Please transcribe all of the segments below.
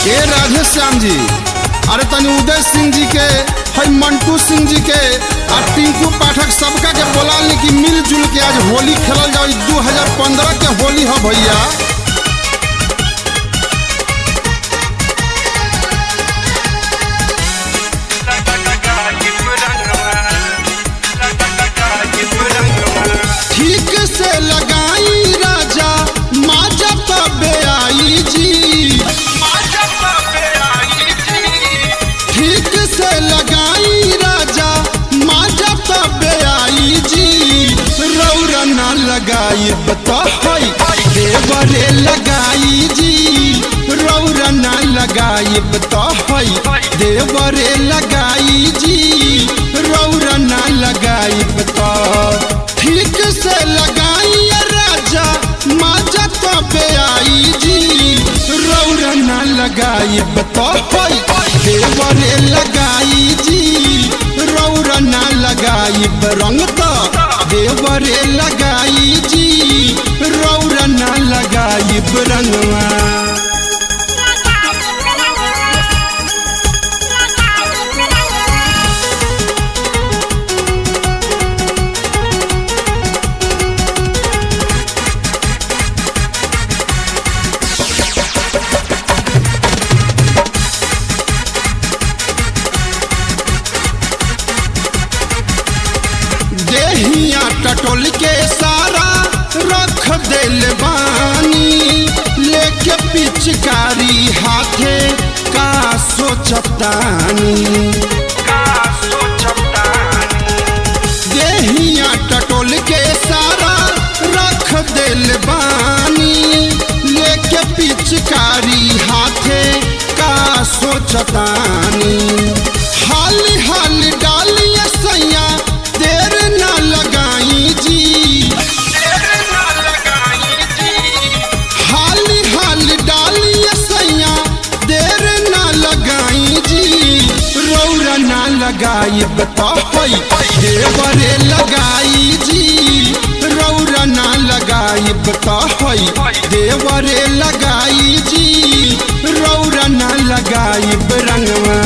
ए राधे श्याम जी, अरे तनी उदय सिंह जी के, हई मंटू सिंह जी के और टिंकू पाठक सबका के बोला कि मिलजुल के आज होली खेलल जाओ। 2015 के होली है भैया। ठीक से लगाई राजा माजा तबे आई जी, ठीक से लगाई राजा माजा तबे आई जी। रौरा ना लगाई बता देवरे लगाई जी, रौरा ना लगाई बता देवरे लगाई जी, रौरा ना लगाई बता। ठीक से लगाई राजा माजा तबे आई जी, रौरा ना लगाई बता देवरे लगाई जी, रौरा ना लगाई रंग तो देवरे लगाई जी, रौरा ना लगाई रंगवा। देहिया टटोल के सारा रख दिल बानी, लेके पिचकारी हाथे का सोचतानी। देहिया टटोल के सारा रख दिल बानी, लेके पिचकारी हाथे का सोचतानी। हाली हाली डालिए सैया देर ना लगाई जी, हाली हाली डालिए सैया देर ना लगाई जी। रौरा ना लगाई बता देवरे लगाई जी, रौरा ना लगाई बता देवरे लगाई जी, रौरा ना लगाई रंगवा।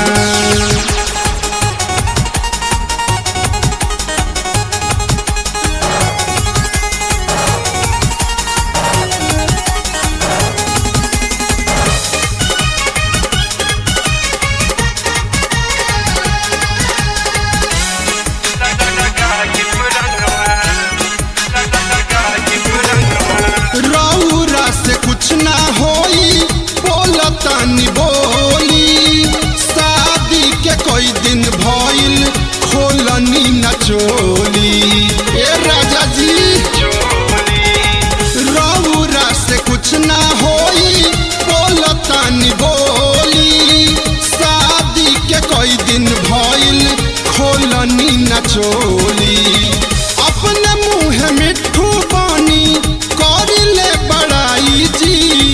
रौरा से कुछ ना होई बोलतानी बोली, शादी के कोई दिन भइल खोलनी न चोली। ए राजा जी रौरा से कुछ ना होई बोलतानी बोली, शादी के कोई दिन भइल खोलनी न चोली। अपने मुँह मिठू बानी करिले बड़ाई जी,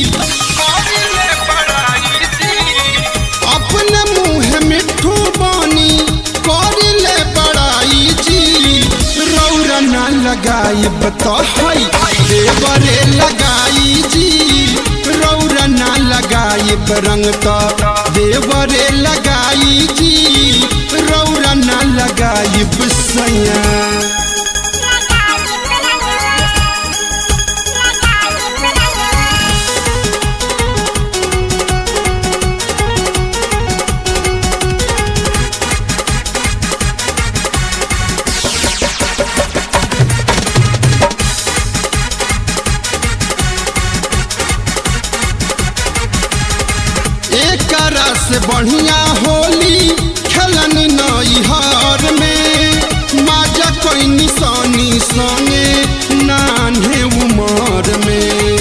अपने मुँह मिठू बानी करिले बड़ाई जी। रौरा ना लगाई बता देवरे लगाई जी, रौरा ना लगाई रंग तो देवरे लगाई जी, रौरा ना लगाई सैया। एकरा से बढ़िया होली खेलन नैहर में, माजा कोई निशानी संगे नान्हे उमर में।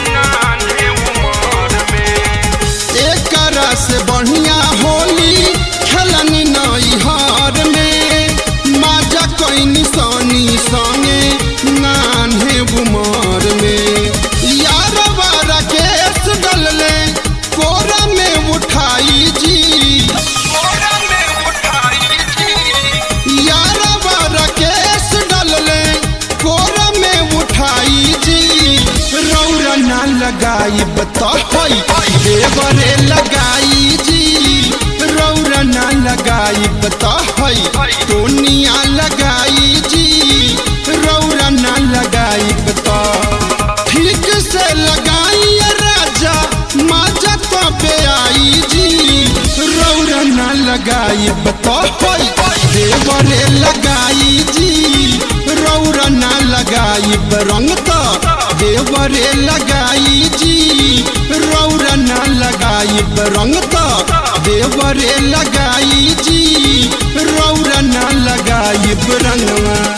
एकरा से बढ़िया होली खेलन नैहर में, माजा कोई निशानी संगे नान्हे उमर में। यार बारा केस डलले कोरा में उठाई जी, यार बारा केस डलले देवरे लगाई जी रौरा ना लगाई रंग तो देवरे लगाई जी रौरा ना लगाई रंग तो देवरे लगाई जी रौरा ना लगाई रंगवा।